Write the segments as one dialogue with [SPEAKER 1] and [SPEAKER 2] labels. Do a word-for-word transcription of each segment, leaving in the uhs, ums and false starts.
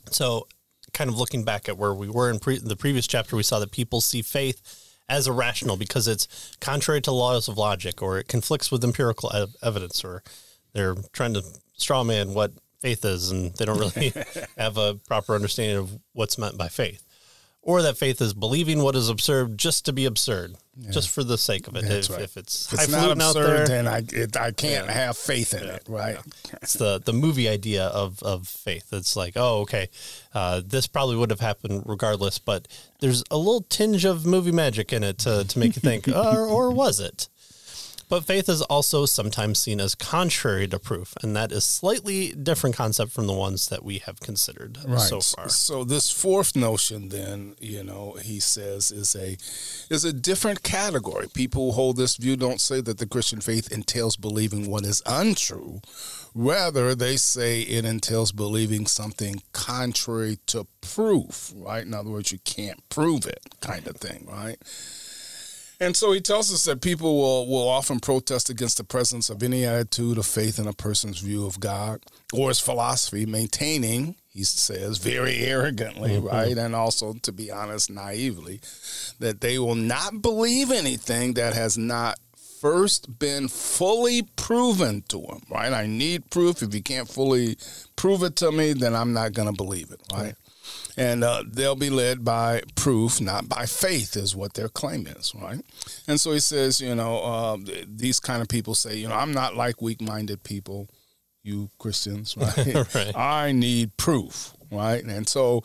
[SPEAKER 1] So kind of looking back at where we were in pre- the previous chapter, we saw that people see faith as irrational because it's contrary to laws of logic, or it conflicts with empirical ev- evidence, or they're trying to straw man what faith is, and they don't really have a proper understanding of what's meant by faith. Or that faith is believing what is absurd just to be absurd, yeah. just for the sake of it. If,
[SPEAKER 2] right.
[SPEAKER 1] if it's,
[SPEAKER 2] if it's not absurd, out there, then I, it, I can't yeah. have faith in yeah. it, right?
[SPEAKER 1] Yeah. It's the, the movie idea of, of faith. It's like, oh, okay, uh, this probably would have happened regardless, but there's a little tinge of movie magic in it to, to make you think, or, or was it? But faith is also sometimes seen as contrary to proof, and that is slightly different concept from the ones that we have considered
[SPEAKER 2] right.
[SPEAKER 1] so far.
[SPEAKER 2] So this fourth notion, then, you know, he says is a is a different category. People who hold this view don't say that the Christian faith entails believing what is untrue. Rather, they say it entails believing something contrary to proof, right? In other words, you can't prove it, kind of thing, right? And so he tells us that people will, will often protest against the presence of any attitude of faith in a person's view of God or his philosophy, maintaining, he says, very arrogantly, mm-hmm. right, and also, to be honest, naively, that they will not believe anything that has not first been fully proven to them, right? I need proof. If you can't fully prove it to me, then I'm not going to believe it, right? Mm-hmm. And uh, they'll be led by proof, not by faith, is what their claim is, right? And so he says, you know, uh, these kind of people say, you know, I'm not like weak-minded people, you Christians, right? right. I need proof, right? And so,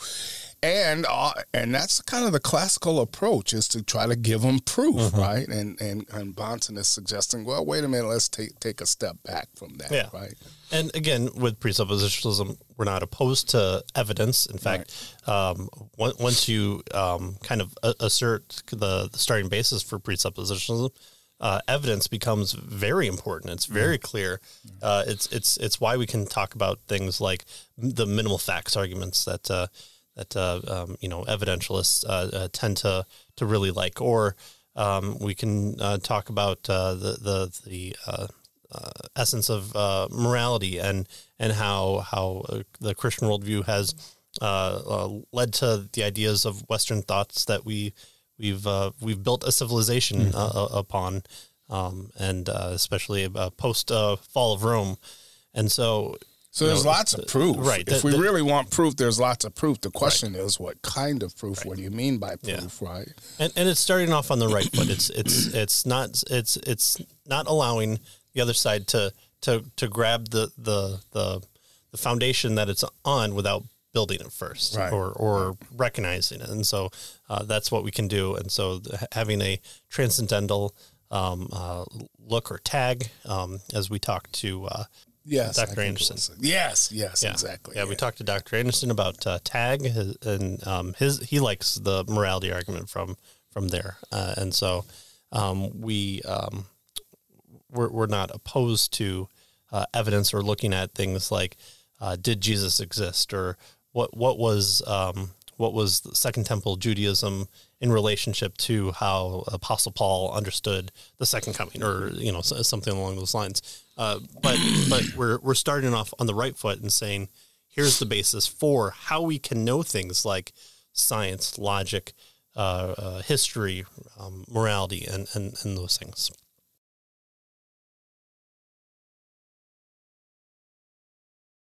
[SPEAKER 2] and uh, and that's kind of the classical approach, is to try to give them proof, mm-hmm. right? And and and Bahnsen is suggesting, well, wait a minute, let's take take a step back from that, yeah. right?
[SPEAKER 1] And again, with presuppositionalism, we're not opposed to evidence. In fact, right. um, once you um, kind of assert the, the starting basis for presuppositionalism, uh, evidence becomes very important. It's very mm-hmm. clear. Uh, it's it's it's why we can talk about things like the minimal facts arguments that uh, that uh, um, you know evidentialists uh, uh, tend to to really like, or um, we can uh, talk about uh, the the the uh, Uh, essence of uh, morality and and how how uh, the Christian worldview has uh, uh, led to the ideas of Western thoughts that we we've uh, we've built a civilization mm-hmm. uh, upon, um, and uh, especially uh, post uh, fall of Rome, and so.
[SPEAKER 2] So there's know, lots of proof.
[SPEAKER 1] Right.
[SPEAKER 2] If
[SPEAKER 1] the,
[SPEAKER 2] we
[SPEAKER 1] the,
[SPEAKER 2] really want proof, there's lots of proof. The question right. is, what kind of proof? Right. What do you mean by proof? Yeah. Right.
[SPEAKER 1] And and it's starting off on the right foot. It's it's it's not it's it's not allowing the other side to to to grab the the the, the foundation that it's on without building it first,
[SPEAKER 2] right.
[SPEAKER 1] or or recognizing it. And so uh, that's what we can do. And so the, having a transcendental um, uh, look or tag, um, as we talk to. Uh,
[SPEAKER 2] Yes,
[SPEAKER 1] Doctor Anderson.
[SPEAKER 2] Yes, yes,
[SPEAKER 1] yeah.
[SPEAKER 2] exactly.
[SPEAKER 1] Yeah,
[SPEAKER 2] yeah,
[SPEAKER 1] we talked to Doctor Anderson about uh, tag, and um, his he likes the morality argument from from there, uh, and so um, we um, we're we're not opposed to uh, evidence or looking at things like uh, did Jesus exist, or what what was um, what was the Second Temple Judaism in relationship to how Apostle Paul understood the second coming, or you know something along those lines. Uh, but but we're we're starting off on the right foot and saying, here's the basis for how we can know things like science, logic, uh, uh, history, um, morality, and, and, and those things.